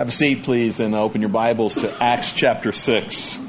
Have a seat, please, and open your Bibles to Acts chapter 6.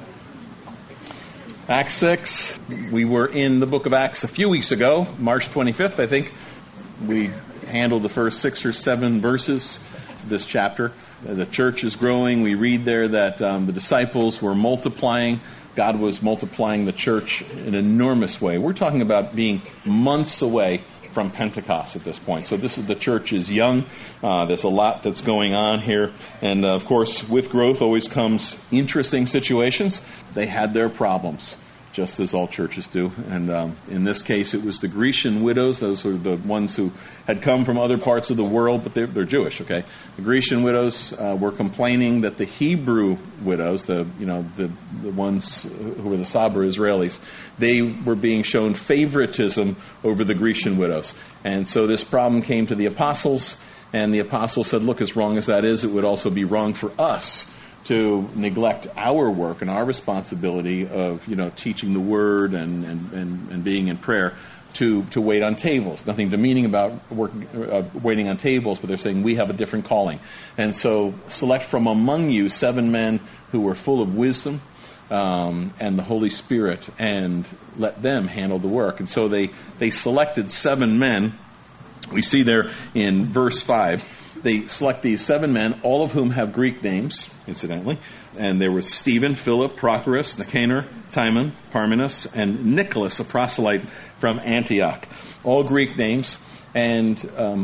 Acts 6, we were in the book of Acts a few weeks ago, March 25th, I think. We handled the first 6 or 7 verses of this chapter. The church is growing. We read there that the disciples were multiplying. God was multiplying the church in an enormous way. We're talking about being months away from Pentecost at this point. So the church is young. There's a lot that's going on here. And, of course, with growth always comes interesting situations. They had their problems, just as all churches do. And in this case, it was the Grecian widows. Those were the ones who had come from other parts of the world, but they're Jewish, okay? The Grecian widows were complaining that the Hebrew widows, the ones who were the Sabra Israelis, they were being shown favoritism over the Grecian widows. And so this problem came to the apostles, and the apostles said, look, as wrong as that is, it would also be wrong for us to neglect our work and our responsibility of, teaching the word and being in prayer to wait on tables. Nothing demeaning about waiting on tables, but they're saying we have a different calling. And so select from among you 7 men who were full of wisdom and the Holy Spirit, and let them handle the work. And so they selected 7 men. We see there in verse 5. They select these 7 men, all of whom have Greek names, incidentally. And there was Stephen, Philip, Prochorus, Nicanor, Timon, Parmenas, and Nicholas, a proselyte from Antioch. All Greek names. And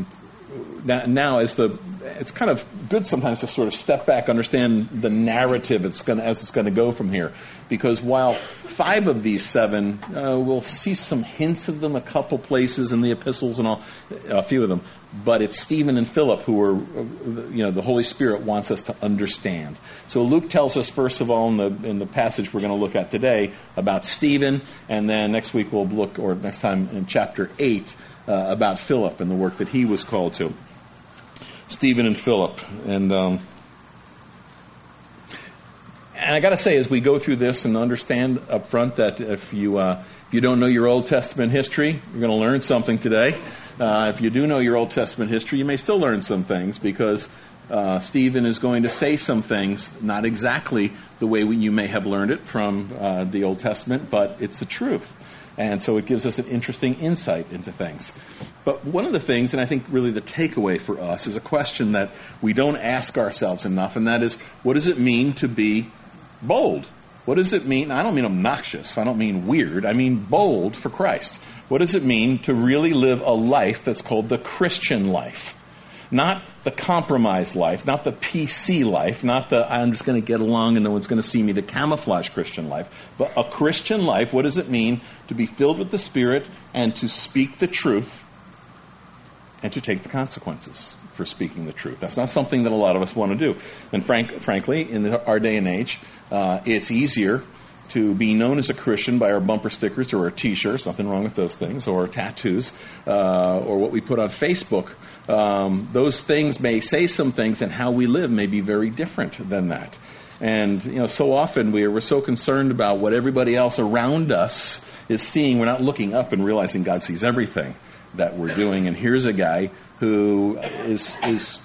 now it's kind of good sometimes to sort of step back, understand the narrative as it's going to go from here. Because while 5 of these 7, we'll see some hints of them, a couple places in the epistles and all, a few of them. But it's Stephen and Philip who are, the Holy Spirit wants us to understand. So Luke tells us, first of all, in the passage we're going to look at today, about Stephen, and then next week we'll look, or next time in chapter 8, about Philip and the work that he was called to. Stephen and Philip. And I got to say, as we go through this and understand up front that if you don't know your Old Testament history, you're going to learn something today. If you do know your Old Testament history, you may still learn some things, because Stephen is going to say some things, not exactly the way you may have learned it from the Old Testament, but it's the truth. And so it gives us an interesting insight into things. But one of the things, and I think really the takeaway for us, is a question that we don't ask ourselves enough, and that is, what does it mean to be bold? What does it mean? I don't mean obnoxious. I don't mean weird. I mean bold for Christ. What does it mean to really live a life that's called the Christian life? Not the compromised life, not the PC life, not the I'm just going to get along and no one's going to see me, the camouflage Christian life, but a Christian life. What does it mean to be filled with the Spirit and to speak the truth and to take the consequences for speaking the truth? That's not something that a lot of us want to do. And frankly, in our day and age, it's easier to be known as a Christian by our bumper stickers or our T-shirts, nothing wrong with those things, or tattoos, or what we put on Facebook. Those things may say some things, and how we live may be very different than that. And so often we're so concerned about what everybody else around us is seeing, we're not looking up and realizing God sees everything that we're doing. And here's a guy who is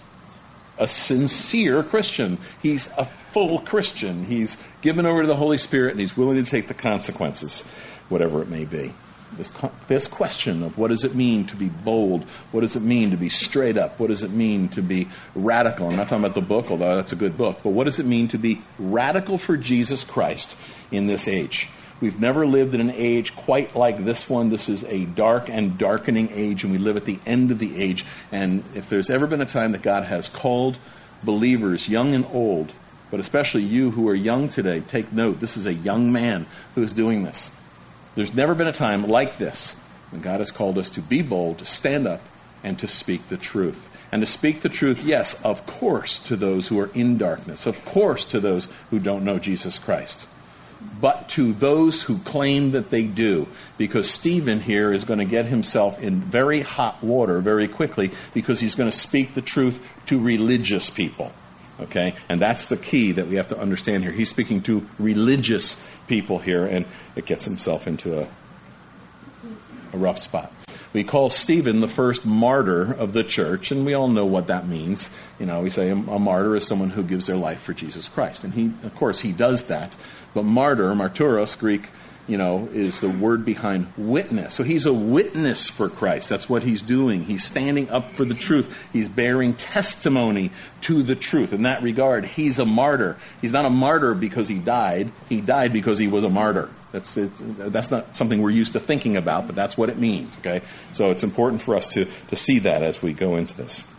a sincere Christian. He's a full Christian. He's given over to the Holy Spirit, and he's willing to take the consequences, whatever it may be. This question of what does it mean to be bold? What does it mean to be straight up? What does it mean to be radical? I'm not talking about the book, although that's a good book, but what does it mean to be radical for Jesus Christ in this age? We've never lived in an age quite like this one. This is a dark and darkening age, and we live at the end of the age. And if there's ever been a time that God has called believers, young and old, but especially you who are young today, take note, this is a young man who's doing this. There's never been a time like this when God has called us to be bold, to stand up, and to speak the truth. And to speak the truth, yes, of course, to those who are in darkness, of course to those who don't know Jesus Christ, but to those who claim that they do. Because Stephen here is going to get himself in very hot water very quickly, because he's going to speak the truth to religious people. Okay? And that's the key that we have to understand here. He's speaking to religious people here, and it gets himself into a rough spot. we call Stephen the first martyr of the church, and we all know what that means. We say a martyr is someone who gives their life for Jesus Christ. And he does that. But martyr, martyros, Greek, is the word behind witness. So he's a witness for Christ. That's what he's doing. He's standing up for the truth. He's bearing testimony to the truth. In that regard, he's a martyr. He's not a martyr because he died. He died because he was a martyr. That's not something we're used to thinking about, but that's what it means. Okay, so it's important for us to see that as we go into this.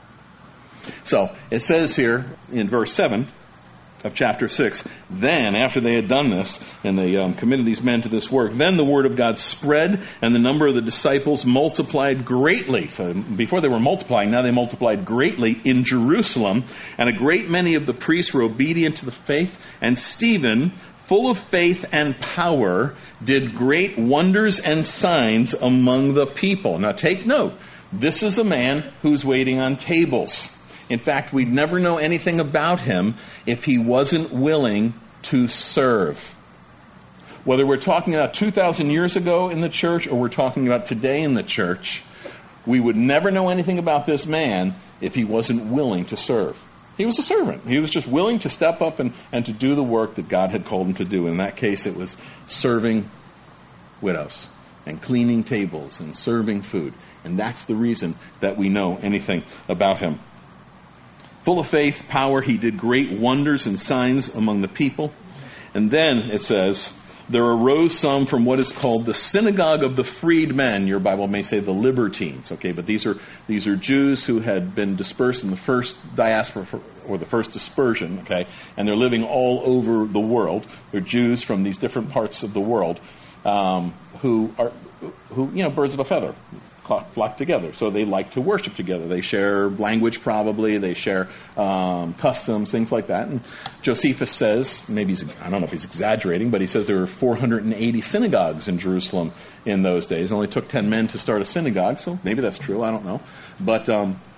So it says here in verse 7 of chapter 6, then, after they had done this, and they committed these men to this work, then the word of God spread, and the number of the disciples multiplied greatly. So before they were multiplying, now they multiplied greatly in Jerusalem, and a great many of the priests were obedient to the faith, and Stephen, full of faith and power, did great wonders and signs among the people. Now take note, this is a man who's waiting on tables. In fact, we'd never know anything about him if he wasn't willing to serve. Whether we're talking about 2,000 years ago in the church or we're talking about today in the church, we would never know anything about this man if he wasn't willing to serve. He was a servant. He was just willing to step up and to do the work that God had called him to do. In that case, it was serving widows and cleaning tables and serving food. And that's the reason that we know anything about him. Full of faith, power, he did great wonders and signs among the people. And then it says, there arose some from what is called the synagogue of the freedmen. Your Bible may say the libertines, okay? But these are Jews who had been dispersed in the first diaspora, or the first dispersion, okay? And they're living all over the world. They're Jews from these different parts of the world who birds of a feather. Flock together. So they like to worship together. They share language probably. They share customs, things like that. And Josephus says, I don't know if he's exaggerating, but he says there were 480 synagogues in Jerusalem in those days. It only took 10 men to start a synagogue, so maybe that's true. I don't know. But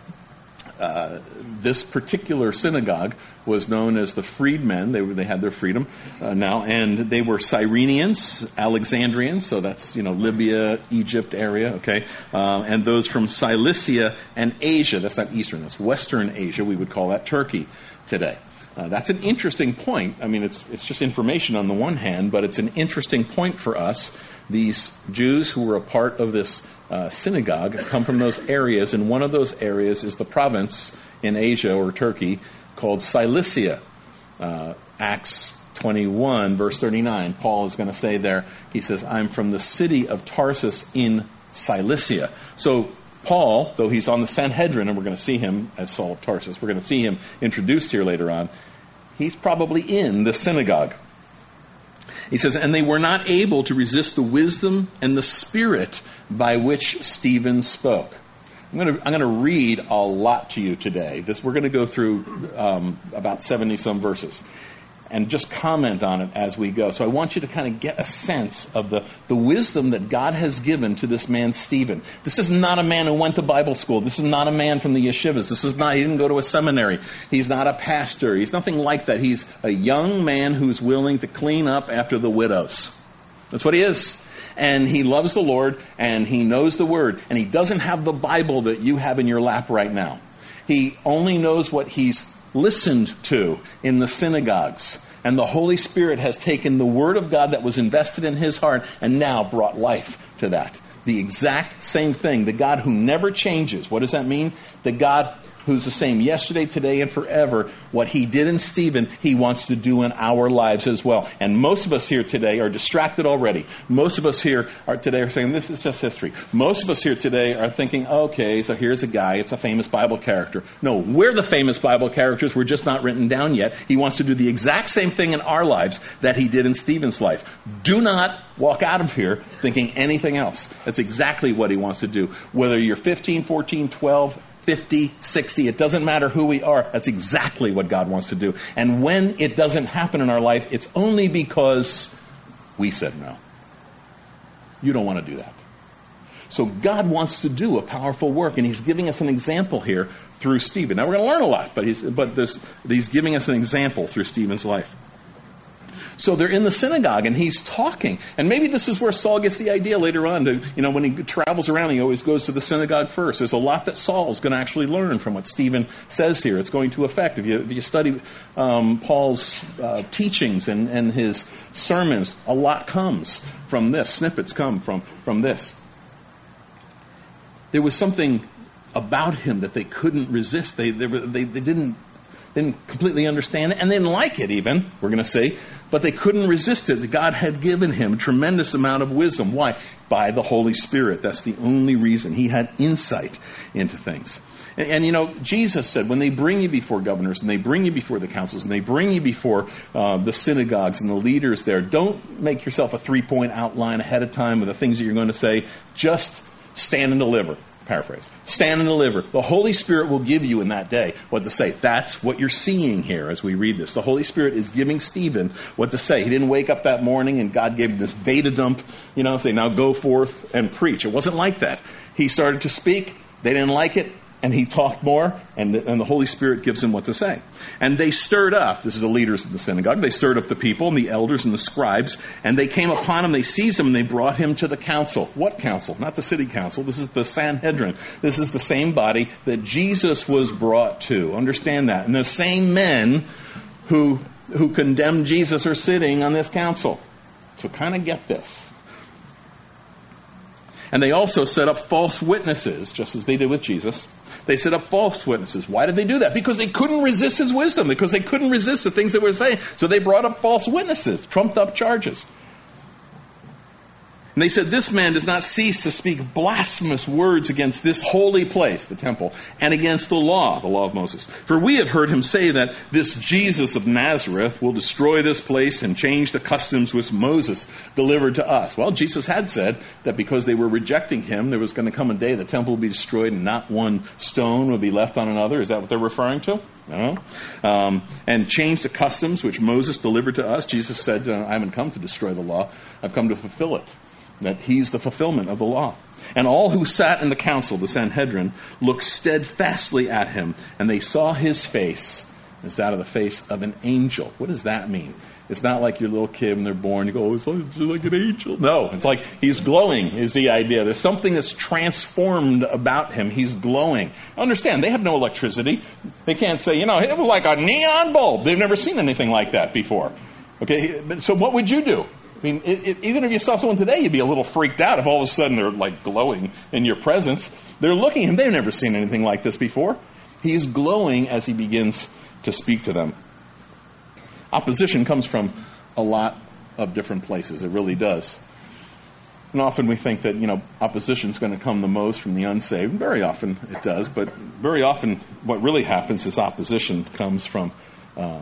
this particular synagogue was known as the freedmen. They had their freedom now, and they were Cyrenians, Alexandrians, so that's Libya, Egypt area, okay, and those from Cilicia and Asia. That's not Eastern, that's Western Asia. We would call that Turkey today. That's an interesting point. I mean, it's just information on the one hand, but it's an interesting point for us. These Jews who were a part of this synagogue come from those areas, and one of those areas is the province in Asia or Turkey called Cilicia. Acts 21, verse 39, Paul is going to say there, he says, I'm from the city of Tarsus in Cilicia. So Paul, though he's on the Sanhedrin, and we're going to see him as Saul of Tarsus, we're going to see him introduced here later on, he's probably in the synagogue. He says, and they were not able to resist the wisdom and the spirit by which Stephen spoke. I'm going to read a lot to you today. We're going to go through about 70-some verses and just comment on it as we go. So I want you to kind of get a sense of the wisdom that God has given to this man Stephen. This is not a man who went to Bible school. This is not a man from the yeshivas. He didn't go to a seminary. He's not a pastor. He's nothing like that. He's a young man who's willing to clean up after the widows. That's what he is. And he loves the Lord, and he knows the Word, and he doesn't have the Bible that you have in your lap right now. He only knows what he's listened to in the synagogues. And the Holy Spirit has taken the Word of God that was invested in his heart and now brought life to that. The exact same thing. The God who never changes. What does that mean? The God who's the same yesterday, today, and forever. What he did in Stephen, he wants to do in our lives as well. And most of us here today are distracted already. Most of us here today are saying, this is just history. Most of us here today are thinking, okay, so here's a guy, it's a famous Bible character. No, we're the famous Bible characters, we're just not written down yet. He wants to do the exact same thing in our lives that he did in Stephen's life. Do not walk out of here thinking anything else. That's exactly what he wants to do. Whether you're 15, 14, 12, 50, 60, it doesn't matter who we are. That's exactly what God wants to do. And when it doesn't happen in our life, it's only because we said no. You don't want to do that. So God wants to do a powerful work, and he's giving us an example here through Stephen. Now we're going to learn a lot, but he's giving us an example through Stephen's life. So they're in the synagogue, and he's talking. And maybe this is where Saul gets the idea later on. When he travels around, he always goes to the synagogue first. There's a lot that Saul's going to actually learn from what Stephen says here. It's going to affect. If you study Paul's teachings and his sermons, a lot comes from this. Snippets come from this. There was something about him that they couldn't resist. They didn't completely understand it, and they didn't like it even, we're going to see. But they couldn't resist it. God had given him a tremendous amount of wisdom. Why? By the Holy Spirit. That's the only reason. He had insight into things. And Jesus said, when they bring you before governors, and they bring you before the councils, and they bring you before the synagogues and the leaders there, don't make yourself a 3-point outline ahead of time of the things that you're going to say. Just stand and deliver. Paraphrase. Stand and deliver. The Holy Spirit will give you in that day what to say. That's what you're seeing here as we read this. The Holy Spirit is giving Stephen what to say. He didn't wake up that morning and God gave him this beta dump, say, now go forth and preach. It wasn't like that. He started to speak. They didn't like it. And he talked more, and the Holy Spirit gives him what to say. And they stirred up, this is the leaders of the synagogue, they stirred up the people and the elders and the scribes, and they came upon him, they seized him, and they brought him to the council. What council? Not the city council. This is the Sanhedrin. This is the same body that Jesus was brought to. Understand that. And the same men who condemned Jesus are sitting on this council. So kind of get this. And they also set up false witnesses, just as they did with Jesus. They set up false witnesses. Why did they do that? Because they couldn't resist his wisdom, because they couldn't resist the things that were saying. So they brought up false witnesses, trumped up charges. And they said, this man does not cease to speak blasphemous words against this holy place, the temple, and against the law of Moses. For we have heard him say that this Jesus of Nazareth will destroy this place and change the customs which Moses delivered to us. Well, Jesus had said that because they were rejecting him, there was going to come a day the temple would be destroyed and not one stone would be left on another. Is that what they're referring to? No. And change the customs which Moses delivered to us. Jesus said, I haven't come to destroy the law. I've come to fulfill it. That he's the fulfillment of the law. And all who sat in the council, the Sanhedrin, looked steadfastly at him, and they saw his face as that of the face of an angel. What does that mean? It's not like your little kid when they're born, you go, it's like an angel. No, it's like he's glowing is the idea. There's something that's transformed about him. He's glowing. Understand, they have no electricity. They can't say, it was like a neon bulb. They've never seen anything like that before. Okay, so what would you do? I mean, even if you saw someone today, you'd be a little freaked out if all of a sudden they're like glowing in your presence. They're looking at him. They've never seen anything like this before. He's glowing as he begins to speak to them. Opposition comes from a lot of different places. It really does. And often we think that, opposition is going to come the most from the unsaved. Very often it does. But very often what really happens is opposition comes from the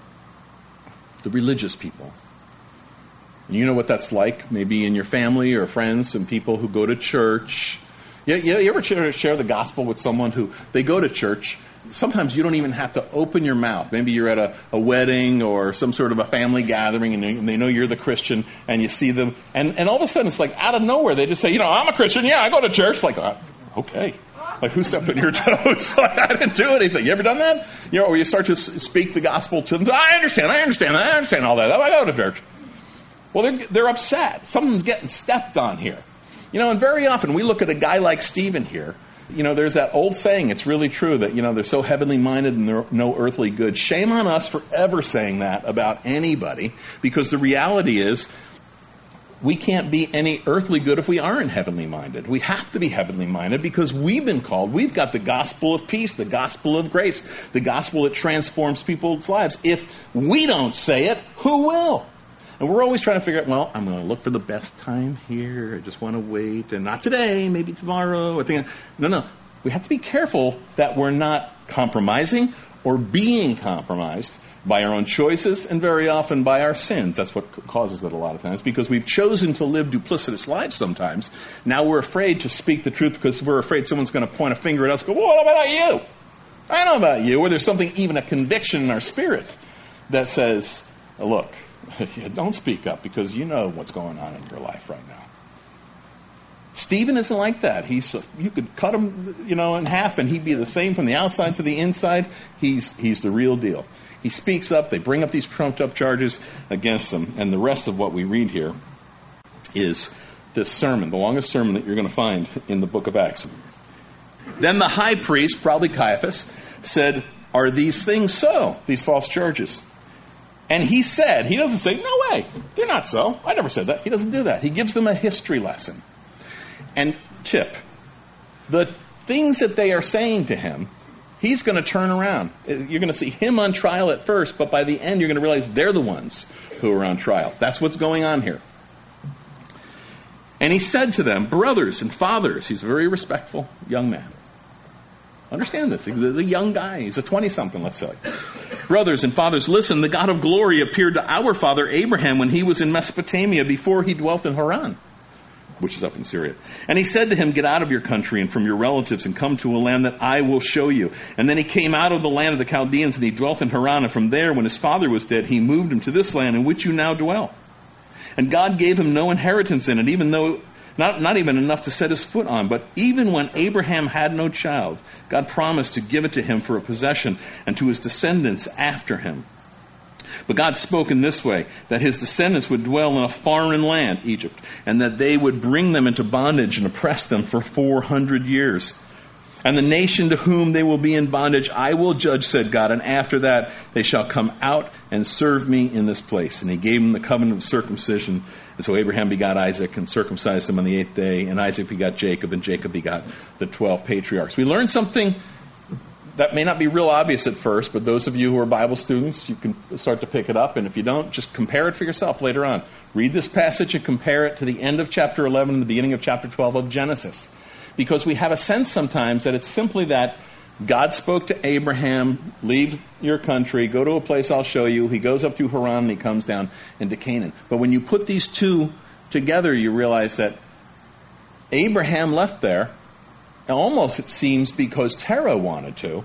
religious people. You know what that's like, maybe in your family or friends and people who go to church. You ever share the gospel with someone who, they go to church, sometimes you don't even have to open your mouth. Maybe you're at a wedding or some sort of a family gathering and they know you're the Christian and you see them. And all of a sudden it's like out of nowhere they just say, I'm a Christian, yeah, I go to church. Like, okay. Like, who stepped on your toes? Like, I didn't do anything. You ever done that? Or you start to speak the gospel to them. I understand all that. I go to church. Well, they're upset. Someone's getting stepped on here. And very often we look at a guy like Stephen here. There's that old saying, it's really true, that, they're so heavenly minded and they're no earthly good. Shame on us for ever saying that about anybody, because the reality is we can't be any earthly good if we aren't heavenly minded. We have to be heavenly minded because we've been called. We've got the gospel of peace, the gospel of grace, the gospel that transforms people's lives. If we don't say it, who will? And we're always trying to figure out, I'm going to look for the best time here. I just want to wait. And not today, maybe tomorrow. No. We have to be careful that we're not compromising or being compromised by our own choices and very often by our sins. That's what causes it a lot of times, because we've chosen to live duplicitous lives sometimes. Now we're afraid to speak the truth because we're afraid someone's going to point a finger at us and go, what about you? I know about you. Or there's something, even a conviction in our spirit that says, look, don't speak up because you know what's going on in your life right now. Stephen isn't like that. You could cut him, in half, and he'd be the same from the outside to the inside. He's the real deal. He speaks up. They bring up these trumped-up charges against him. And the rest of what we read here is this sermon, the longest sermon that you're going to find in the book of Acts. Then the high priest, probably Caiaphas, said, "Are these things so, these false charges?" And he doesn't say, "No way, they're not so. I never said that." He doesn't do that. He gives them a history lesson. And tip, the things that they are saying to him, he's going to turn around. You're going to see him on trial at first, but by the end you're going to realize they're the ones who are on trial. That's what's going on here. And he said to them, "Brothers and fathers," he's a very respectful young man. Understand this. He's a young guy. He's a 20-something, let's say. "Brothers and fathers, listen, the God of glory appeared to our father Abraham when he was in Mesopotamia before he dwelt in Haran," which is up in Syria. "And he said to him, 'Get out of your country and from your relatives and come to a land that I will show you.' And then he came out of the land of the Chaldeans and he dwelt in Haran. And from there, when his father was dead, he moved him to this land in which you now dwell. And God gave him no inheritance in it, even though not even enough to set his foot on. But even when Abraham had no child, God promised to give it to him for a possession and to his descendants after him. But God spoke in this way, that his descendants would dwell in a foreign land, Egypt, and that they would bring them into bondage and oppress them for 400 years. And the nation to whom they will be in bondage I will judge, said God, and after that they shall come out and serve me in this place. And he gave them the covenant of circumcision. And so Abraham begot Isaac and circumcised him on the 8th day, and Isaac begot Jacob, and Jacob begot the 12 patriarchs. We learned something that may not be real obvious at first, but those of you who are Bible students, you can start to pick it up. And if you don't, just compare it for yourself later on. Read this passage and compare it to the end of chapter 11 and the beginning of chapter 12 of Genesis. Because we have a sense sometimes that it's simply that God spoke to Abraham, leave your country, go to a place I'll show you. He goes up through Haran and he comes down into Canaan. But when you put these two together, you realize that Abraham left there, almost it seems because Terah wanted to,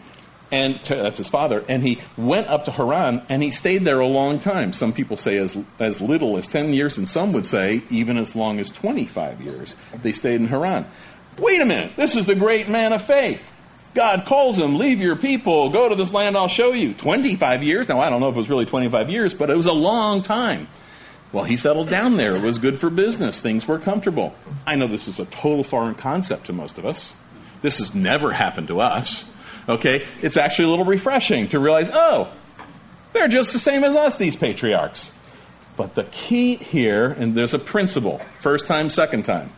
and that's his father, and he went up to Haran and he stayed there a long time. Some people say as little as 10 years, and some would say even as long as 25 years they stayed in Haran. Wait a minute, this is the great man of faith. God calls him, leave your people, go to this land I'll show you. 25 years? Now, I don't know if it was really 25 years, but it was a long time. Well, he settled down there. It was good for business. Things were comfortable. I know this is a total foreign concept to most of us. This has never happened to us. Okay? It's actually a little refreshing to realize, oh, they're just the same as us, these patriarchs. But the key here, and there's a principle, first time, second time.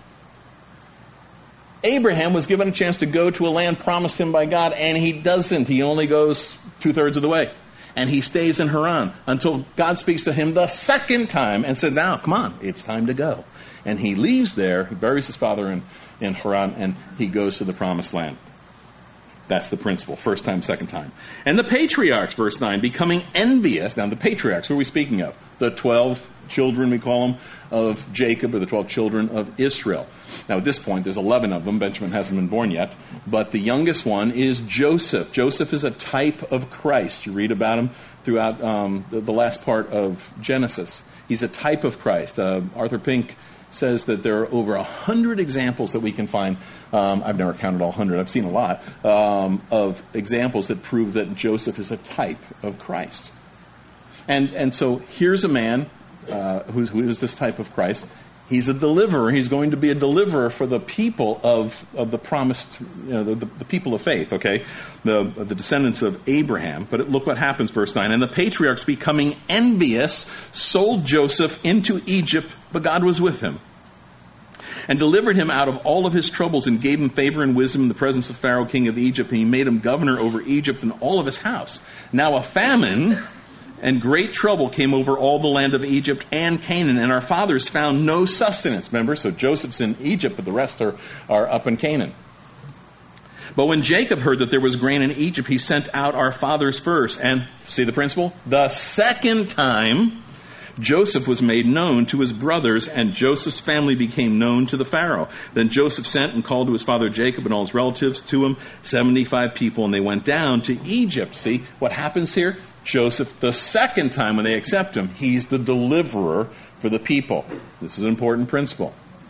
Abraham was given a chance to go to a land promised him by God, and he doesn't. He only goes 2/3 of the way. And he stays in Haran until God speaks to him the second time and said, now, come on, it's time to go. And he leaves there, he buries his father in Haran, and he goes to the promised land. That's the principle, first time, second time. And the patriarchs, verse 9, becoming envious. Now, the patriarchs, who are we speaking of? The 12 children, we call them, of Jacob, or the 12 children of Israel. Now, at this point, there's 11 of them. Benjamin hasn't been born yet. But the youngest one is Joseph. Joseph is a type of Christ. You read about him throughout the last part of Genesis. He's a type of Christ. Arthur Pink says that there are over 100 examples that we can find. I've never counted all 100. I've seen a lot of examples that prove that Joseph is a type of Christ. And so here's a man who is this type of Christ. He's a deliverer. He's going to be a deliverer for the people of the promised, the people of faith, okay? The descendants of Abraham. But look what happens, verse 9. And the patriarchs, becoming envious, sold Joseph into Egypt, but God was with him and delivered him out of all of his troubles and gave him favor and wisdom in the presence of Pharaoh, king of Egypt. And he made him governor over Egypt and all of his house. Now a famine and great trouble came over all the land of Egypt and Canaan, and our fathers found no sustenance. Remember, so Joseph's in Egypt, but the rest are up in Canaan. But when Jacob heard that there was grain in Egypt, he sent out our fathers first. And, see the principle? The second time, Joseph was made known to his brothers, and Joseph's family became known to the Pharaoh. Then Joseph sent and called to his father Jacob and all his relatives to him, 75 people, and they went down to Egypt. See what happens here? Joseph, the second time when they accept him, he's the deliverer for the people. This is an important principle.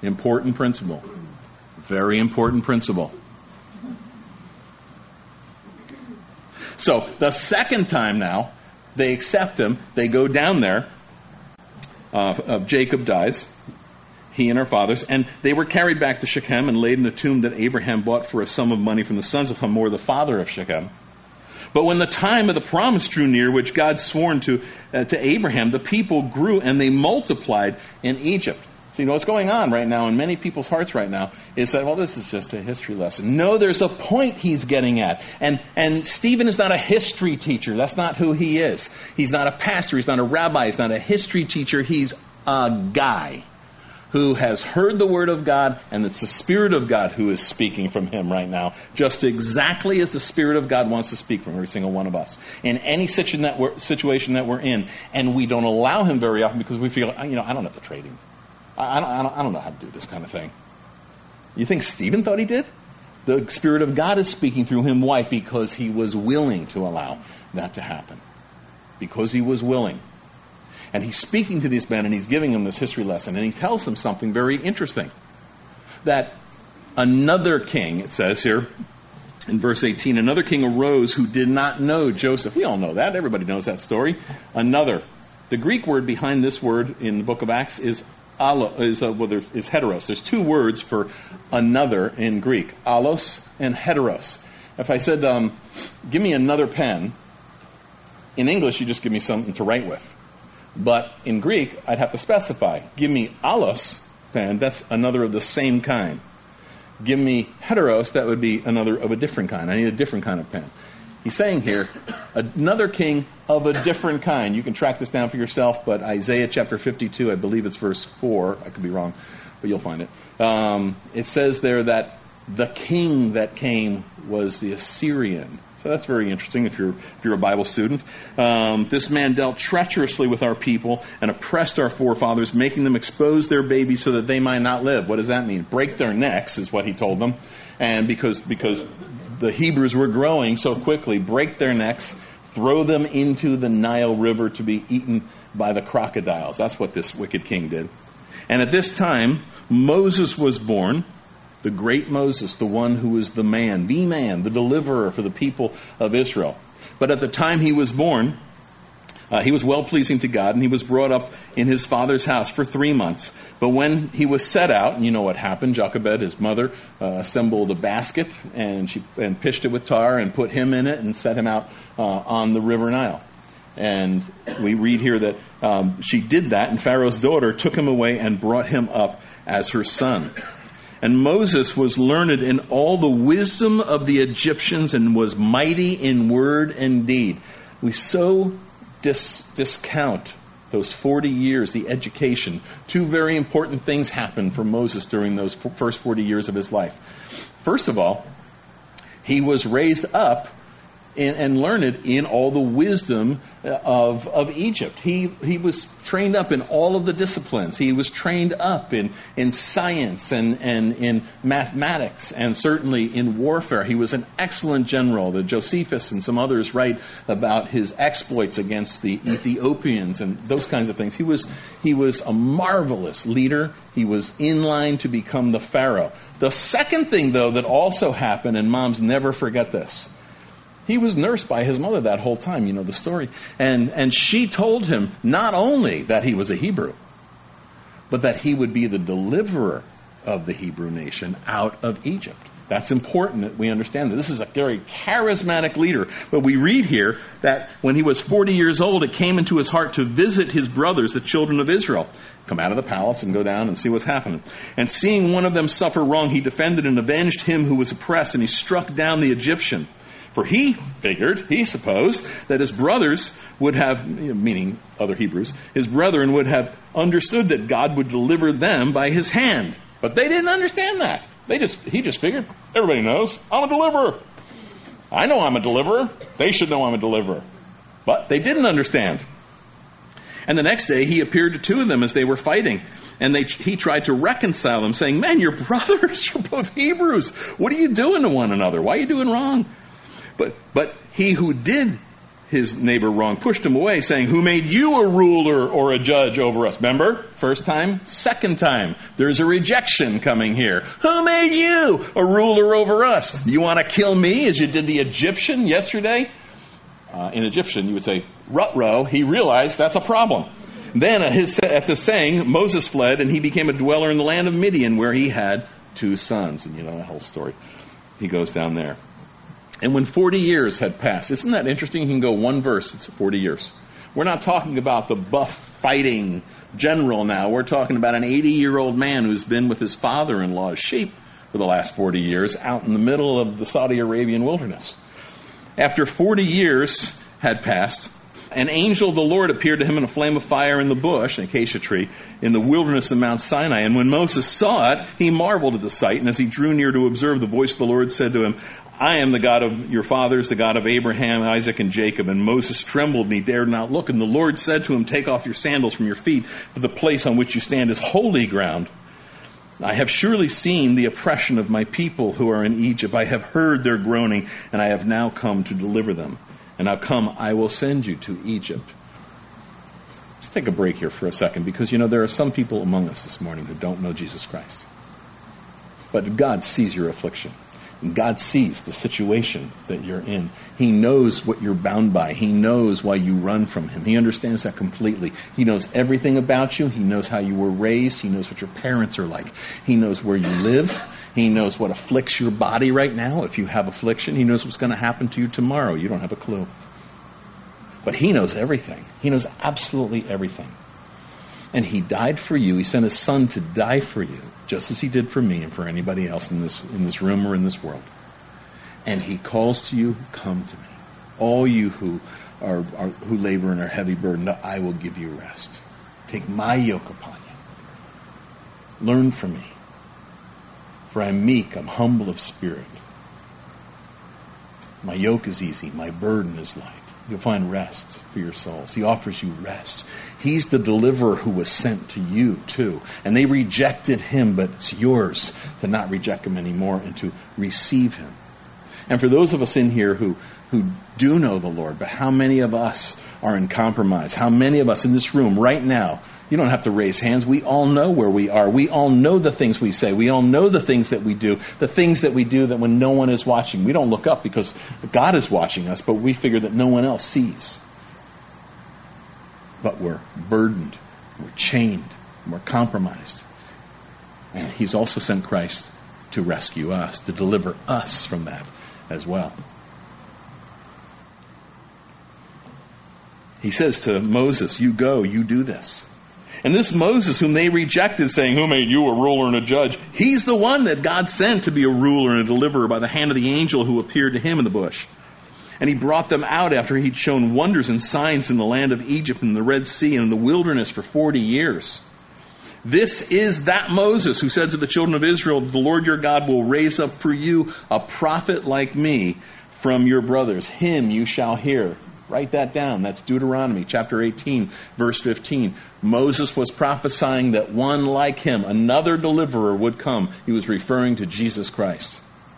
Important principle. Very important principle. So the second time now, they accept him. They go down there. Jacob dies, he and our fathers, and they were carried back to Shechem and laid in a tomb that Abraham bought for a sum of money from the sons of Hamor, the father of Shechem. But when the time of the promise drew near, which God sworn to Abraham, the people grew and they multiplied in Egypt. So you know what's going on right now in many people's hearts right now is that, well, this is just a history lesson. No, there's a point he's getting at. And Stephen is not a history teacher. That's not who he is. He's not a pastor. He's not a rabbi. He's not a history teacher. He's a guy who has heard the word of God, and it's the Spirit of God who is speaking from him right now, just exactly as the Spirit of God wants to speak from every single one of us in any situation that we're in. And we don't allow him very often because we feel, I don't have the trading. I don't know how to do this kind of thing. You think Stephen thought he did? The Spirit of God is speaking through him. Why? Because he was willing to allow that to happen. Because he was willing. And he's speaking to these men and he's giving them this history lesson. And he tells them something very interesting. That another king, it says here in verse 18, another king arose who did not know Joseph. We all know that. Everybody knows that story. Another. The Greek word behind this word in the book of Acts is heteros. There's two words for another in Greek, allos and heteros. If I said, give me another pen, in English you just give me something to write with. But in Greek, I'd have to specify. Give me allos pen, that's another of the same kind. Give me heteros, that would be another of a different kind. I need a different kind of pen. He's saying here, another king of a different kind. You can track this down for yourself, but Isaiah chapter 52, I believe it's verse 4. I could be wrong, but you'll find it. It says there that the king that came was the Assyrian. So that's very interesting if you're a Bible student. This man dealt treacherously with our people and oppressed our forefathers, making them expose their babies so that they might not live. What does that mean? Break their necks is what he told them. And because the Hebrews were growing so quickly, break their necks, throw them into the Nile River to be eaten by the crocodiles. That's what this wicked king did. And at this time, Moses was born. The great Moses, the one who was the man, the deliverer for the people of Israel. But at the time he was born, he was well-pleasing to God, and he was brought up in his father's house for 3 months. But when he was set out, and you know what happened, Jochebed, his mother, assembled a basket and pitched it with tar and put him in it and set him out on the river Nile. And we read here that she did that, and Pharaoh's daughter took him away and brought him up as her son. And Moses was learned in all the wisdom of the Egyptians and was mighty in word and deed. We so discount those 40 years, the education. Two very important things happened for Moses during those first 40 years of his life. First of all, he was raised up and learned in all the wisdom of Egypt. He was trained up in all of the disciplines. He was trained up in science and in mathematics and certainly in warfare. He was an excellent general. The Josephus and some others write about his exploits against the Ethiopians and those kinds of things. He was a marvelous leader. He was in line to become the Pharaoh. The second thing, though, that also happened, and moms never forget this, he was nursed by his mother that whole time. You know the story. And she told him not only that he was a Hebrew, but that he would be the deliverer of the Hebrew nation out of Egypt. That's important that we understand that. This is a very charismatic leader. But we read here that when he was 40 years old, it came into his heart to visit his brothers, the children of Israel. Come out of the palace and go down and see what's happening. And seeing one of them suffer wrong, he defended and avenged him who was oppressed, and he struck down the Egyptian. For he supposed, that his brothers would have, meaning other Hebrews, his brethren would have understood that God would deliver them by his hand. But they didn't understand that. He just figured, everybody knows, I'm a deliverer. I know I'm a deliverer. They should know I'm a deliverer. But they didn't understand. And the next day he appeared to two of them as they were fighting. And he tried to reconcile them, saying, "Man, you're brothers. You're both Hebrews. What are you doing to one another? Why are you doing wrong?" But he who did his neighbor wrong, pushed him away, saying, "Who made you a ruler or a judge over us?" Remember? First time, second time. There's a rejection coming here. Who made you a ruler over us? You want to kill me as you did the Egyptian yesterday? In Egyptian, you would say, "Rut-row." He realized that's a problem. Then at the saying, Moses fled, and he became a dweller in the land of Midian, where he had 2 sons. And you know the whole story. He goes down there. And when 40 years had passed, isn't that interesting? You can go one verse, it's 40 years. We're not talking about the buff fighting general now. We're talking about an 80-year-old man who's been with his father-in-law's sheep for the last 40 years out in the middle of the Saudi Arabian wilderness. After 40 years had passed, an angel of the Lord appeared to him in a flame of fire in the bush, an acacia tree, in the wilderness of Mount Sinai. And when Moses saw it, he marveled at the sight. And as he drew near to observe, the voice of the Lord said to him, "I am the God of your fathers, the God of Abraham, Isaac, and Jacob." And Moses trembled, and he dared not look. And the Lord said to him, "Take off your sandals from your feet, for the place on which you stand is holy ground. I have surely seen the oppression of my people who are in Egypt. I have heard their groaning, and I have now come to deliver them. And now come, I will send you to Egypt." Let's take a break here for a second, because, there are some people among us this morning who don't know Jesus Christ. But God sees your affliction. And God sees the situation that you're in. He knows what you're bound by. He knows why you run from him. He understands that completely. He knows everything about you. He knows how you were raised. He knows what your parents are like. He knows where you live. He knows what afflicts your body right now, if you have affliction. He knows what's going to happen to you tomorrow. You don't have a clue. But he knows everything. He knows absolutely everything. And he died for you. He sent his son to die for you, just as he did for me and for anybody else in this room or in this world. And he calls to you, "Come to me. All you who labor and are heavy burdened, I will give you rest. Take my yoke upon you. Learn from me. For I am meek, I'm humble of spirit. My yoke is easy, my burden is light." You'll find rest for your souls. He offers you rest. He's the deliverer who was sent to you too. And they rejected him, but it's yours to not reject him anymore and to receive him. And for those of us in here who do know the Lord, but how many of us are in compromise? How many of us in this room right now, you don't have to raise hands. We all know where we are. We all know the things we say. We all know the things that we do. The things that we do that when no one is watching. We don't look up because God is watching us, but we figure that no one else sees. But we're burdened. We're chained. We're compromised. And he's also sent Christ to rescue us, to deliver us from that as well. He says to Moses, "You go, you do this." And this Moses, whom they rejected, saying, "Who made you a ruler and a judge?" He's the one that God sent to be a ruler and a deliverer by the hand of the angel who appeared to him in the bush. And he brought them out after he'd shown wonders and signs in the land of Egypt and the Red Sea and in the wilderness for 40 years. This is that Moses who said to the children of Israel, "The Lord your God will raise up for you a prophet like me from your brothers. Him you shall hear." Write that down. That's Deuteronomy chapter 18, verse 15. Moses was prophesying that one like him, another deliverer, would come. He was referring to Jesus Christ.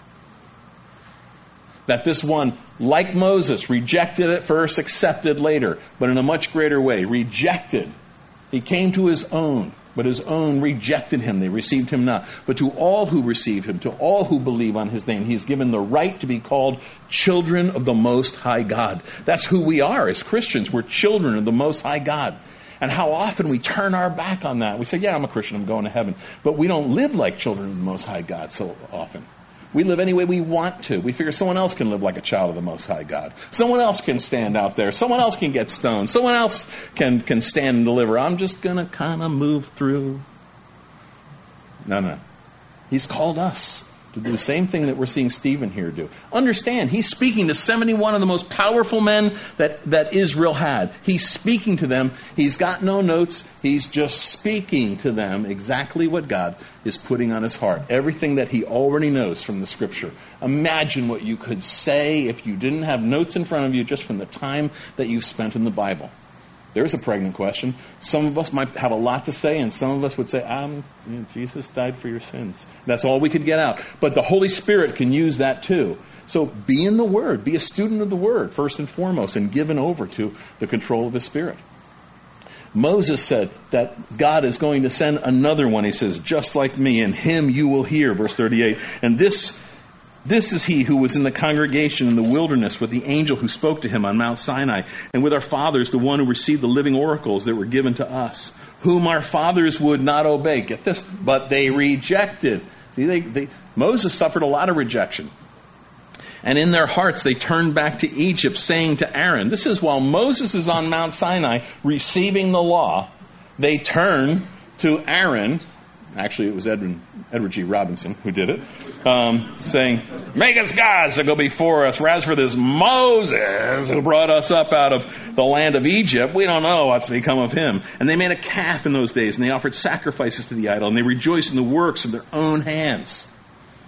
That this one, like Moses, rejected at first, accepted later, but in a much greater way. Rejected. He came to his own, but his own rejected him. They received him not. But to all who receive him, to all who believe on his name, he is given the right to be called children of the Most High God. That's who we are as Christians. We're children of the Most High God. And how often we turn our back on that. We say, "Yeah, I'm a Christian, I'm going to heaven." But we don't live like children of the Most High God so often. We live any way we want to. We figure someone else can live like a child of the Most High God. Someone else can stand out there. Someone else can get stoned. Someone else can stand and deliver. I'm just going to kind of move through. No. He's called us to do the same thing that we're seeing Stephen here do. Understand, he's speaking to 71 of the most powerful men that Israel had. He's speaking to them. He's got no notes. He's just speaking to them exactly what God is putting on his heart. Everything that he already knows from the Scripture. Imagine what you could say if you didn't have notes in front of you just from the time that you've spent in the Bible. There's a pregnant question. Some of us might have a lot to say, and some of us would say, Jesus died for your sins. That's all we could get out. But the Holy Spirit can use that too So be in the Word. Be a student of the Word, first and foremost, and given over to the control of His Spirit. Moses said that God is going to send another one, he says, just like me, and him you will hear, verse 38. And this is he who was in the congregation in the wilderness with the angel who spoke to him on Mount Sinai, and with our fathers, the one who received the living oracles that were given to us, whom our fathers would not obey. Get this, but they rejected. See, Moses suffered a lot of rejection. And in their hearts they turned back to Egypt, saying to Aaron, this is while Moses is on Mount Sinai receiving the law, they turn to Aaron. Actually, it was Edward G. Robinson who did it, saying, make us gods to go before us. As for this Moses who brought us up out of the land of Egypt, we don't know what's become of him. And they made a calf in those days, and they offered sacrifices to the idol, and they rejoiced in the works of their own hands.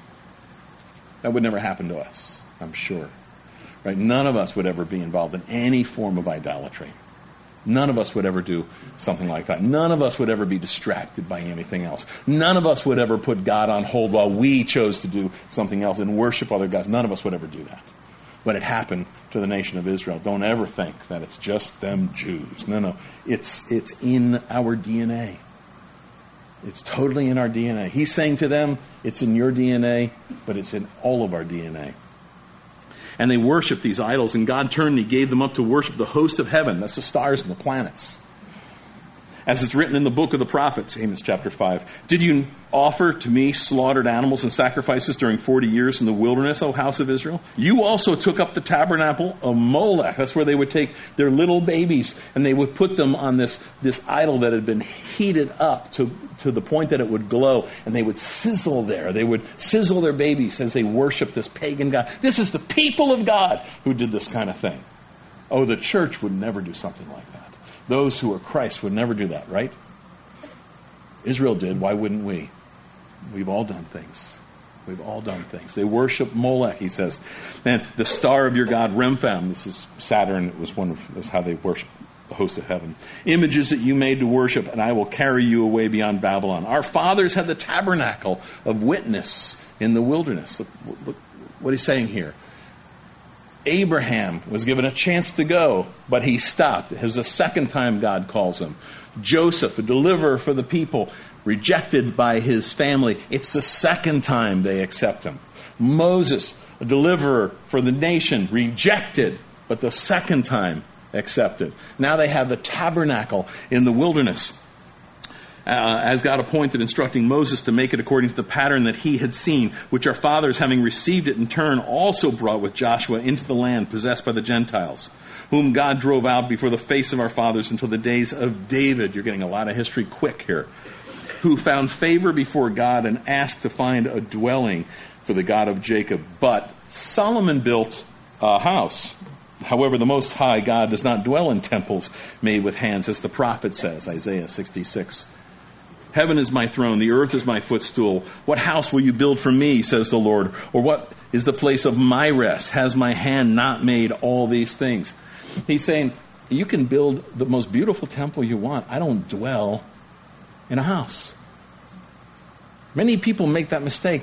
That would never happen to us, I'm sure. Right? None of us would ever be involved in any form of idolatry. None of us would ever do something like that. None of us would ever be distracted by anything else. None of us would ever put God on hold while we chose to do something else and worship other gods. None of us would ever do that. When it happened to the nation of Israel, don't ever think that it's just them Jews. No. It's in our DNA. It's totally in our DNA. He's saying to them, it's in your DNA, but it's in all of our DNA. And they worshiped these idols, and God turned and He gave them up to worship the host of heaven. That's the stars and the planets. As it's written in the book of the prophets, Amos chapter 5. Did you offer to me slaughtered animals and sacrifices during 40 years in the wilderness, O house of Israel? You also took up the tabernacle of Molech. That's where they would take their little babies and they would put them on this idol that had been heated up to the point that it would glow. And they would sizzle there. They would sizzle their babies as they worshiped this pagan god. This is the people of God who did this kind of thing. Oh, the church would never do something like that. Those who are Christ would never do that, right? Israel did. Why wouldn't we? We've all done things. We've all done things. They worship Molech, he says. And the star of your god, Remphan. This is Saturn. It was how they worship the host of heaven. Images that you made to worship, and I will carry you away beyond Babylon. Our fathers had the tabernacle of witness in the wilderness. Look what he's saying here. Abraham was given a chance to go, but he stopped. It was the second time God calls him. Joseph, a deliverer for the people, rejected by his family. It's the second time they accept him. Moses, a deliverer for the nation, rejected, but the second time accepted. Now they have the tabernacle in the wilderness. As God appointed, instructing Moses to make it according to the pattern that he had seen, which our fathers, having received it in turn, also brought with Joshua into the land possessed by the Gentiles, whom God drove out before the face of our fathers until the days of David. You're getting a lot of history quick here. Who found favor before God and asked to find a dwelling for the God of Jacob. But Solomon built a house. However, the Most High God does not dwell in temples made with hands, as the prophet says, Isaiah 66. Heaven is my throne, the earth is my footstool. What house will you build for me, says the Lord? Or what is the place of my rest? Has my hand not made all these things? He's saying, you can build the most beautiful temple you want. I don't dwell in a house. Many people make that mistake.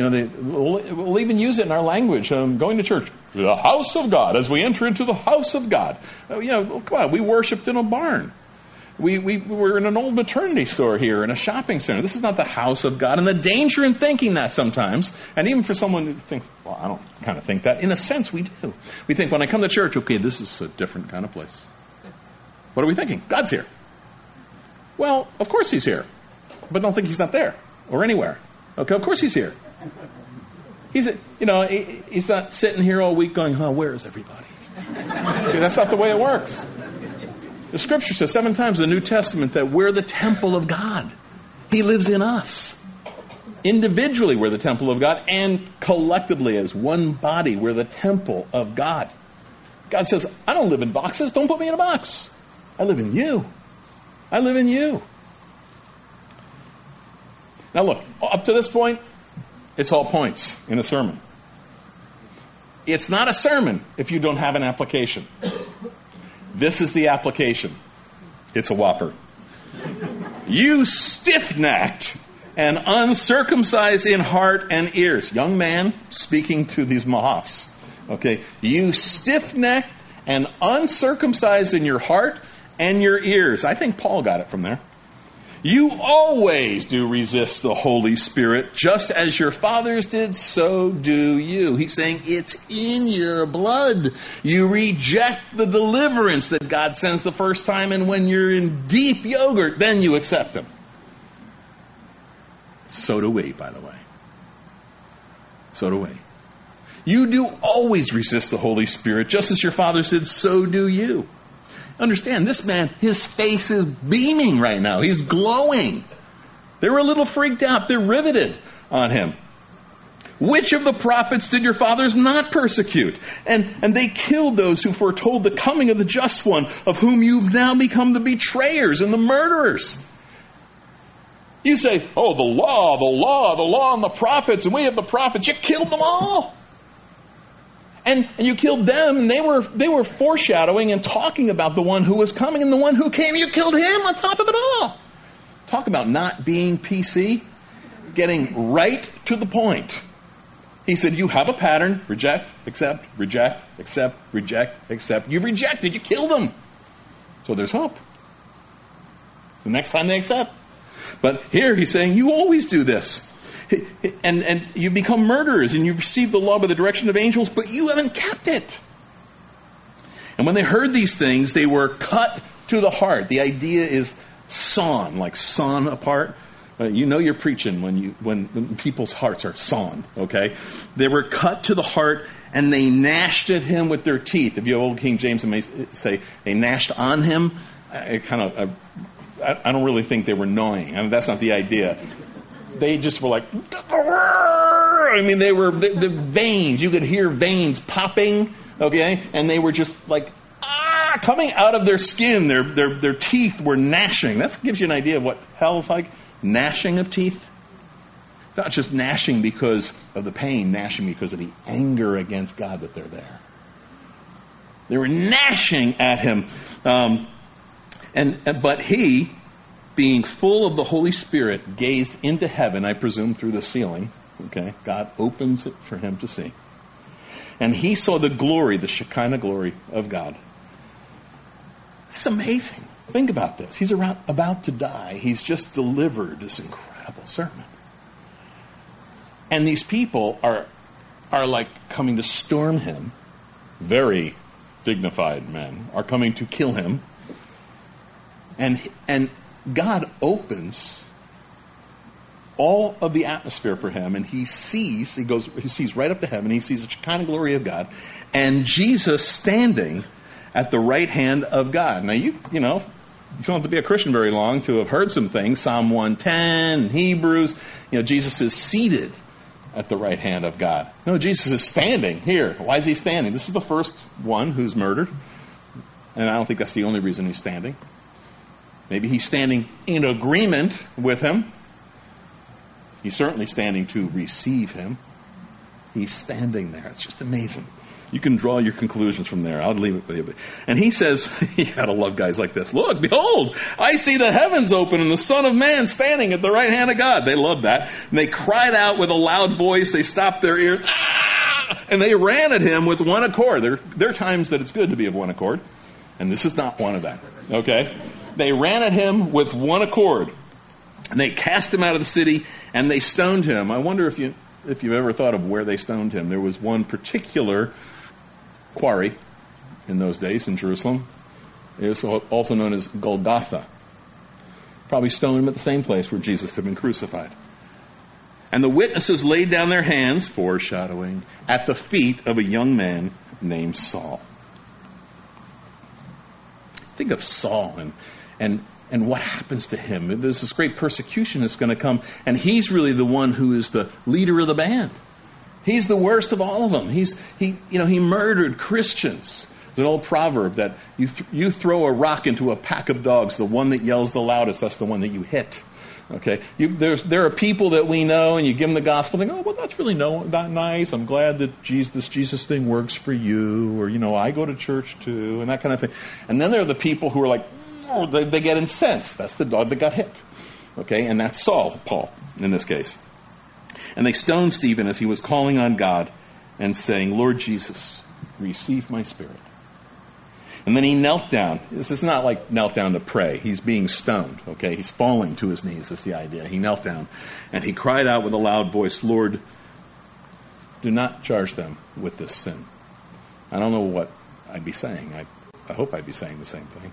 We'll even use it in our language. Going to church, the house of God, as we enter into the house of God. Come on, we worshipped in a barn. We were in an old maternity store here, in a shopping center. This is not the house of God. And the danger in thinking that sometimes, and even for someone who thinks, well, I don't kind of think that. In a sense, we do. We think, when I come to church, okay, this is a different kind of place. What are we thinking? God's here. Well, of course he's here. But don't think he's not there or anywhere. Okay, of course he's here. He's not sitting here all week going, where is everybody? Okay, that's not the way it works. The scripture says 7 times in the New Testament that we're the temple of God. He lives in us. Individually, we're the temple of God, and collectively, as one body, we're the temple of God. God says, I don't live in boxes. Don't put me in a box. I live in you. I live in you. Now look, up to this point, it's all points in a sermon. It's not a sermon if you don't have an application. This is the application. It's a whopper. You stiff-necked and uncircumcised in heart and ears. Young man speaking to these Mahafs. Okay, you stiff-necked and uncircumcised in your heart and your ears. I think Paul got it from there. You always do resist the Holy Spirit, just as your fathers did, so do you. He's saying it's in your blood. You reject the deliverance that God sends the first time, and when you're in deep yogurt, then you accept him. So do we, by the way. So do we. You do always resist the Holy Spirit, just as your fathers did, so do you. Understand, this man, his face is beaming right now. He's glowing. They were a little freaked out. They're riveted on him. Which of the prophets did your fathers not persecute? And they killed those who foretold the coming of the just one, of whom you've now become the betrayers and the murderers. You say, oh, the law, and the prophets, and we have the prophets. You killed them all. And you killed them, and they were foreshadowing and talking about the one who was coming, and the one who came, you killed him on top of it all. Talk about not being PC, getting right to the point. He said, you have a pattern, reject, accept, reject, accept, reject, accept. You've rejected, you killed them. So there's hope. The next time they accept. But here he's saying, you always do this. And you become murderers, and you've received the law by the direction of angels, but you haven't kept it. And when they heard these things, they were cut to the heart. The idea is sawn, like sawn apart. You know you're preaching when people's hearts are sawn, okay? They were cut to the heart, and they gnashed at him with their teeth. If you have Old King James, it may say they gnashed on him. I don't really think they were gnawing. I mean, that's not the idea. They just were like, I mean, the veins, you could hear veins popping, okay? And they were just like, coming out of their skin. Their teeth were gnashing. That gives you an idea of what hell's like. Gnashing of teeth. It's not just gnashing because of the pain, gnashing because of the anger against God that they're there. They were gnashing at him. But he, being full of the Holy Spirit, gazed into heaven, I presume through the ceiling. Okay, God opens it for him to see. And he saw the glory, the Shekinah glory of God. It's amazing. Think about this. He's about to die. He's just delivered this incredible sermon. And these people are like coming to storm him. Very dignified men are coming to kill him. And God opens all of the atmosphere for him, and he sees right up to heaven. He sees the Shekinah glory of God, and Jesus standing at the right hand of God. Now you don't have to be a Christian very long to have heard some things. Psalm 110, Hebrews. Jesus is seated at the right hand of God. No, Jesus is standing here. Why is he standing? This is the first one who's murdered, and I don't think that's the only reason he's standing. Maybe he's standing in agreement with him. He's certainly standing to receive him. He's standing there. It's just amazing. You can draw your conclusions from there. I'll leave it with you. And he says, you gotta love guys like this. Look, behold, I see the heavens open and the Son of Man standing at the right hand of God. They loved that. And they cried out with a loud voice. They stopped their ears. And they ran at him with one accord. There are times that it's good to be of one accord. And this is not one of them. Okay? They ran at him with one accord. And they cast him out of the city, and they stoned him. I wonder if you've ever thought of where they stoned him. There was one particular quarry in those days in Jerusalem. It was also known as Golgotha. Probably stoned him at the same place where Jesus had been crucified. And the witnesses laid down their hands, foreshadowing, at the feet of a young man named Saul. Think of Saul and what happens to him. There's this great persecution that's going to come, and he's really the one who is the leader of the band. He's the worst of all of them. He murdered Christians. There's an old proverb that you throw a rock into a pack of dogs, the one that yells the loudest, that's the one that you hit. Okay, there are people that we know, and you give them the gospel, and they go, oh, well, that's really not nice. I'm glad that this Jesus thing works for you, or I go to church too, and that kind of thing. And then there are the people who are like, oh, they get incensed. That's the dog that got hit. Okay, and that's Paul, in this case. And they stoned Stephen as he was calling on God and saying, Lord Jesus, receive my spirit. And then he knelt down. This is not like knelt down to pray. He's being stoned, okay? He's falling to his knees, that's the idea. He knelt down, and he cried out with a loud voice, Lord, do not charge them with this sin. I don't know what I'd be saying. I hope I'd be saying the same thing.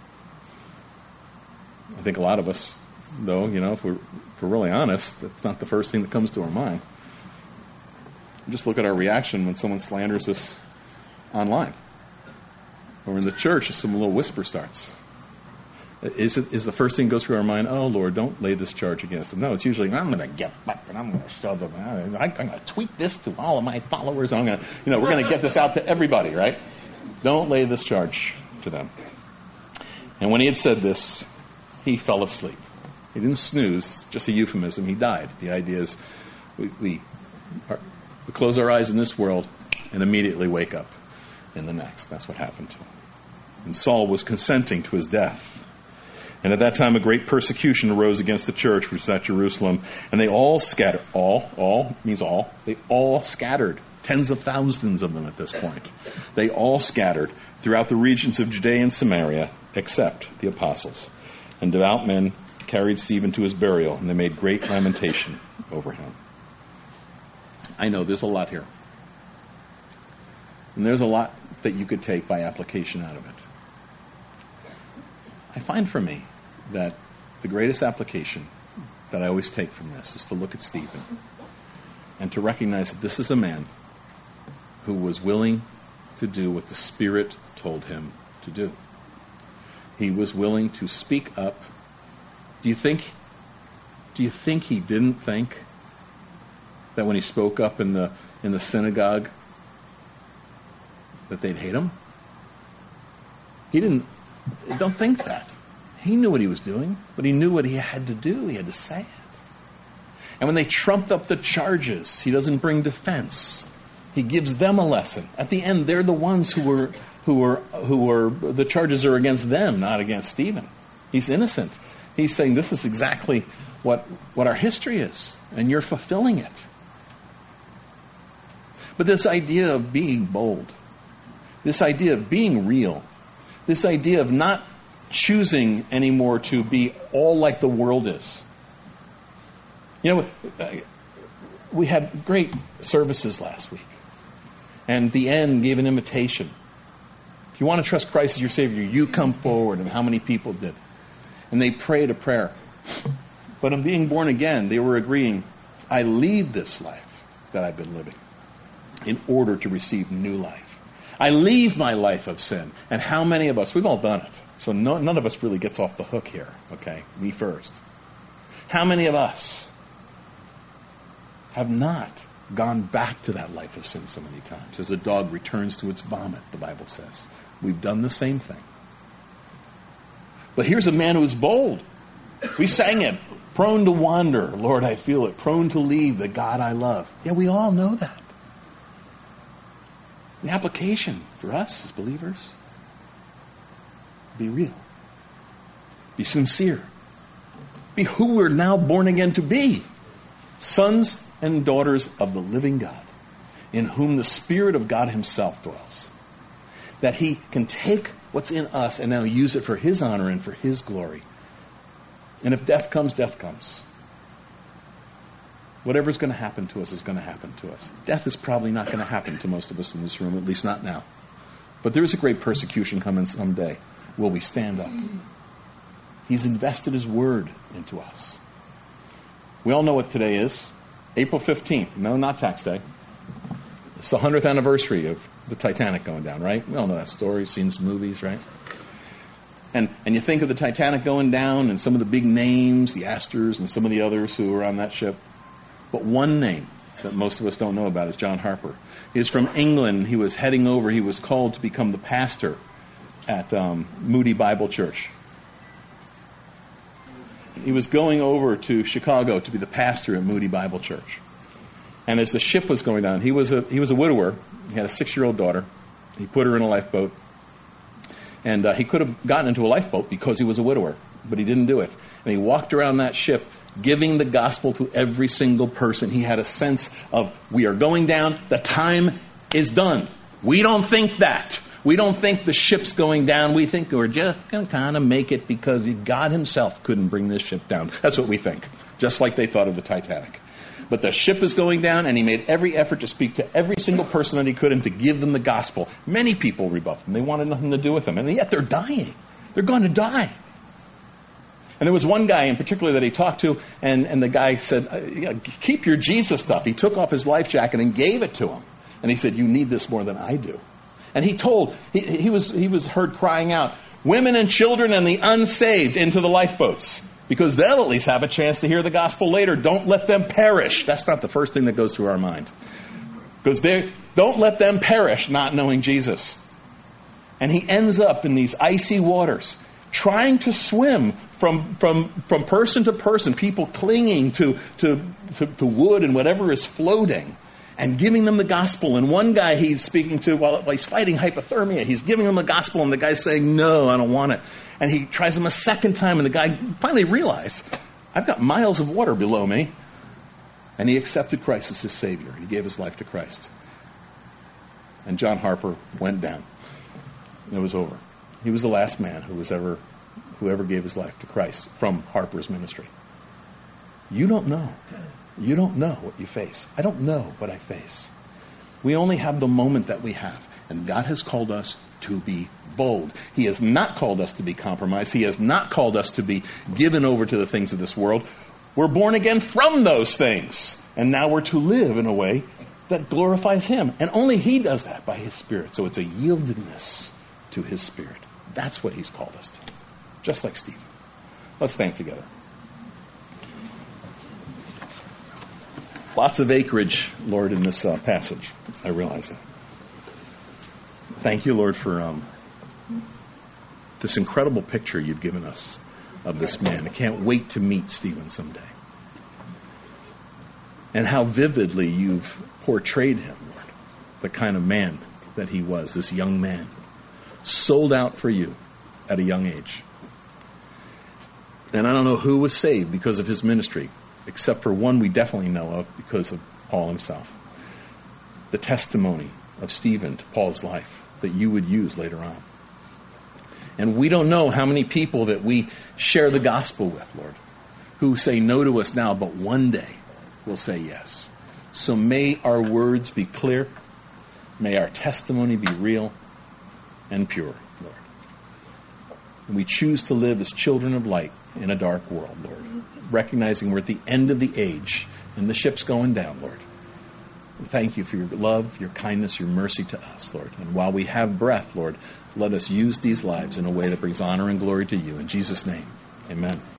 I think a lot of us, though, if we're really honest, that's not the first thing that comes to our mind. Just look at our reaction when someone slanders us online. Or in the church, some little whisper starts. Is the first thing that goes through our mind, oh, Lord, don't lay this charge against them. No, it's usually, I'm going to get back and I'm going to show them. I'm going to tweet this to all of my followers. We're going to get this out to everybody, right? Don't lay this charge to them. And when he had said this, he fell asleep. He didn't snooze, just a euphemism. He died. The idea is we close our eyes in this world and immediately wake up in the next. That's what happened to him. And Saul was consenting to his death. And at that time a great persecution arose against the church, which was at Jerusalem. And they all scattered. All means all. They all scattered. Tens of thousands of them at this point. They all scattered throughout the regions of Judea and Samaria, except the apostles. And devout men carried Stephen to his burial, and they made great lamentation over him. I know there's a lot here. And there's a lot that you could take by application out of it. I find for me that the greatest application that I always take from this is to look at Stephen and to recognize that this is a man who was willing to do what the Spirit told him to do. He was willing to speak up. Do you think he didn't think that when he spoke up in the synagogue that they'd hate him? He didn't. Don't think that. He knew what he was doing, but he knew what he had to do. He had to say it. And when they trumped up the charges, he doesn't bring defense. He gives them a lesson. At the end, they're the ones who were the charges are against them, not against Stephen. He's innocent. He's saying this is exactly what our history is, and you're fulfilling it. But this idea of being bold, this idea of being real, this idea of not choosing anymore to be all like the world is. We had great services last week. And the end gave an invitation. If you want to trust Christ as your Savior, you come forward. And how many people did? And they prayed a prayer. But in being born again, they were agreeing, I leave this life that I've been living in order to receive new life. I leave my life of sin. And how many of us, we've all done it. So none of us really gets off the hook here. Okay, me first. How many of us have not gone back to that life of sin so many times? As a dog returns to its vomit, the Bible says. We've done the same thing. But here's a man who's bold. We sang it. Prone to wander, Lord, I feel it. Prone to leave the God I love. Yeah, we all know that. The application for us as believers, be real. Be sincere. Be who we're now born again to be. Sons and daughters of the living God, in whom the Spirit of God himself dwells. That he can take what's in us and now use it for his honor and for his glory. And if death comes, death comes. Whatever's going to happen to us is going to happen to us. Death is probably not going to happen to most of us in this room, at least not now. But there is a great persecution coming someday. Will we stand up? He's invested his word into us. We all know what today is. April 15th. No, not tax day. It's the 100th anniversary of the Titanic going down, right? We all know that story, seen some movies, right? And you think of the Titanic going down and some of the big names, the Astors and some of the others who were on that ship. But one name that most of us don't know about is John Harper. He's from England. He was heading over. He was called to become the pastor at Moody Bible Church. He was going over to Chicago to be the pastor at Moody Bible Church. And as the ship was going down, he was a widower. He had a 6-year-old daughter. He put her in a lifeboat. And he could have gotten into a lifeboat because he was a widower, but he didn't do it. And he walked around that ship giving the gospel to every single person. He had a sense of, we are going down, the time is done. We don't think that. We don't think the ship's going down. We think we're just going to kind of make it because God himself couldn't bring this ship down. That's what we think, just like they thought of the Titanic. But the ship is going down, and he made every effort to speak to every single person that he could and to give them the gospel. Many people rebuffed him. They wanted nothing to do with him. And yet they're dying. They're going to die. And there was one guy in particular that he talked to, and the guy said, keep your Jesus stuff. He took off his life jacket and gave it to him. And he said, you need this more than I do. And he was heard crying out, women and children and the unsaved into the lifeboats, because they'll at least have a chance to hear the gospel later. Don't let them perish. That's not the first thing that goes through our mind. Because don't let them perish not knowing Jesus. And he ends up in these icy waters, trying to swim from person to person, people clinging to wood and whatever is floating, and giving them the gospel. And one guy he's speaking to while he's fighting hypothermia, he's giving them the gospel, and the guy's saying, no, I don't want it. And he tries him a second time, and the guy finally realized, I've got miles of water below me. And he accepted Christ as his Savior. He gave his life to Christ. And John Harper went down. And it was over. He was the last man who ever gave his life to Christ from Harper's ministry. You don't know. You don't know what you face. I don't know what I face. We only have the moment that we have. And God has called us to be bold. He has not called us to be compromised. He has not called us to be given over to the things of this world. We're born again from those things. And now we're to live in a way that glorifies him. And only he does that by his Spirit. So it's a yieldedness to his Spirit. That's what he's called us to. Just like Stephen. Let's stand together. Lots of acreage, Lord, in this passage. I realize that. Thank you, Lord, for this incredible picture you've given us of this man. I can't wait to meet Stephen someday. And how vividly you've portrayed him, Lord. The kind of man that he was, this young man. Sold out for you at a young age. And I don't know who was saved because of his ministry, except for one we definitely know of because of Paul himself. The testimony of Stephen to Paul's life that you would use later on. And we don't know how many people that we share the gospel with, Lord, who say no to us now, but one day will say yes. So may our words be clear. May our testimony be real and pure, Lord. And we choose to live as children of light in a dark world, Lord, recognizing we're at the end of the age and the ship's going down, Lord. Thank you for your love, your kindness, your mercy to us, Lord. And while we have breath, Lord, let us use these lives in a way that brings honor and glory to you. In Jesus' name, amen.